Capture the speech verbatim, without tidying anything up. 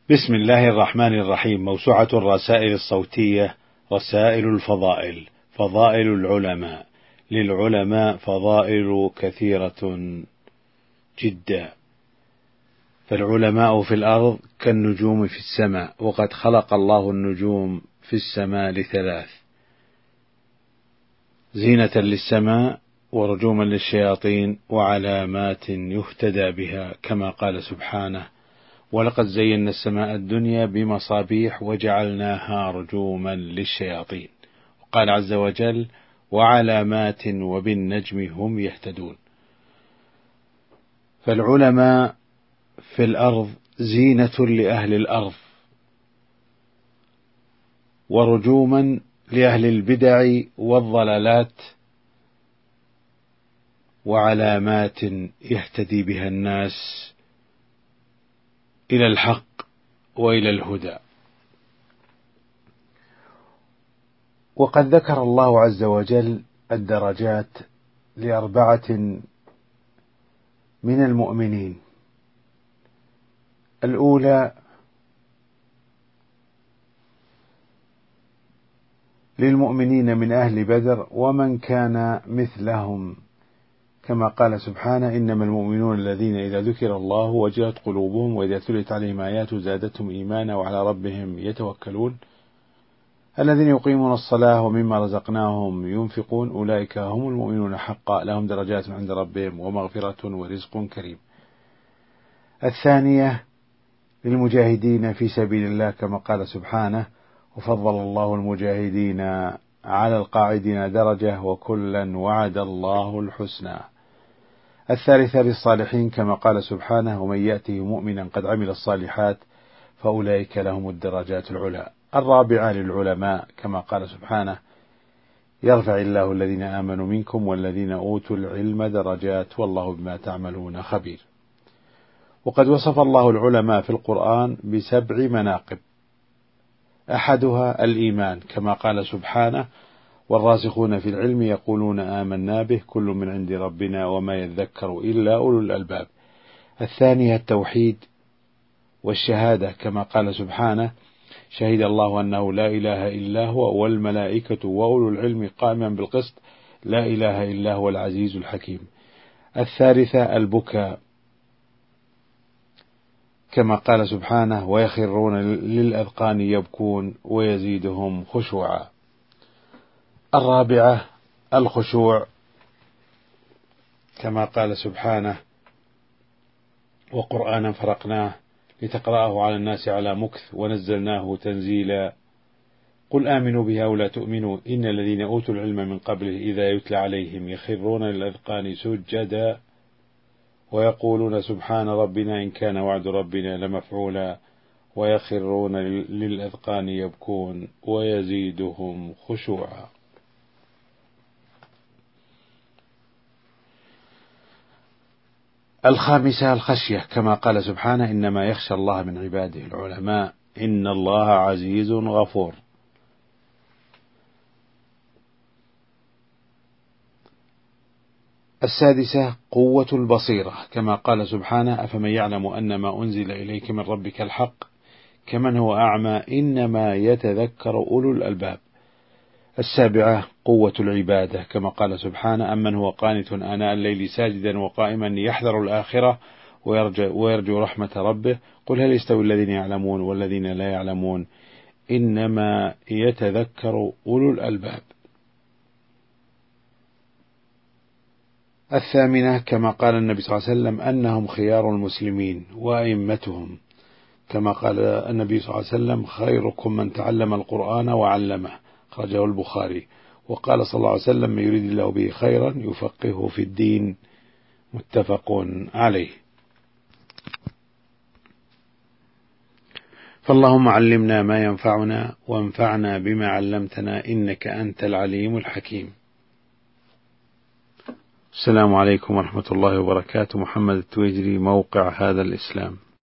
بسم الله الرحمن الرحيم. موسوعة الرسائل الصوتية رسائل الفضائل. فضائل العلماء. للعلماء فضائل كثيرة جدا، فالعلماء في الأرض كالنجوم في السماء، وقد خلق الله النجوم في السماء لثلاث: زينة للسماء، ورجوما للشياطين، وعلامات يهتدى بها، كما قال سبحانه: ولقد زينا السماء الدنيا بمصابيح وجعلناها رجوما للشياطين. وقال عز وجل: وعلامات وبالنجم هم يهتدون. فالعلماء في الأرض زينة لأهل الأرض، ورجوما لأهل البدع والضلالات، وعلامات يهتدي بها الناس إلى الحق وإلى الهدى. وقد ذكر الله عز وجل الدرجات لأربعة من المؤمنين: الأولى للمؤمنين من أهل بدر ومن كان مثلهم، كما قال سبحانه: إنما المؤمنون الذين إذا ذكر الله وجلت قلوبهم وإذا تليت عليهم آياته زادتهم إيمانا وعلى ربهم يتوكلون الذين يقيمون الصلاة ومما رزقناهم ينفقون أولئك هم المؤمنون حقا لهم درجات عند ربهم ومغفرة ورزق كريم. الثانية للمجاهدين في سبيل الله، كما قال سبحانه: وفضل الله المجاهدين على القاعدين درجة وكلا وعد الله الحسنى. الثالثة للصالحين، كما قال سبحانه: ومن يأته مؤمنا قد عمل الصالحات فأولئك لهم الدرجات العلى. الرابعة للعلماء، كما قال سبحانه: يرفع الله الذين آمنوا منكم والذين أوتوا العلم درجات والله بما تعملون خبير. وقد وصف الله العلماء في القرآن بسبع مناقب: أحدها الإيمان، كما قال سبحانه: والراسخون في العلم يقولون آمنا به كل من عند ربنا وما يذكر إلا أولو الألباب. الثانية التوحيد والشهادة، كما قال سبحانه: شهد الله أنه لا إله إلا هو والملائكة وأولو العلم قائما بالقسط لا إله إلا هو العزيز الحكيم. الثالثة البكاء، كما قال سبحانه: ويخرون للأذقان يبكون ويزيدهم خشوعا. الرابعة الخشوع، كما قال سبحانه: وقرآنا فرقناه لتقرأه على الناس على مكث ونزلناه تنزيلا قل آمنوا بها ولا تؤمنوا إن الذين أوتوا العلم من قبله إذا يتلى عليهم يخرون للأذقان سجدا ويقولون سبحان ربنا إن كان وعد ربنا لمفعولا ويخرون للأذقان يبكون ويزيدهم خشوعا. الخامسة الخشية، كما قال سبحانه: إنما يخشى الله من عباده العلماء إن الله عزيز غفور. السادسة قوة البصيرة، كما قال سبحانه: أفمن يعلم أن ما أنزل إليك من ربك الحق كمن هو أعمى إنما يتذكر أولو الألباب. السابعة قوة العبادة، كما قال سبحانه: أمن هو قانت آناء الليل ساجدا وقائما يحذر الآخرة ويرجو, ويرجو رحمة ربه قل هل يستوي الذين يعلمون والذين لا يعلمون إنما يتذكر أولو الألباب. الثامنة كما قال النبي صلى الله عليه وسلم: أنهم خيار المسلمين وأئمتهم، كما قال النبي صلى الله عليه وسلم: خيركم من تعلم القرآن وعلمه، أخرجه البخاري. وقال صلى الله عليه وسلم: من يريد الله به خيرا يفقهه في الدين، متفق عليه. فاللهم علمنا ما ينفعنا وانفعنا بما علمتنا إنك أنت العليم الحكيم. السلام عليكم ورحمة الله وبركاته. محمد التويجري، موقع هذا الإسلام.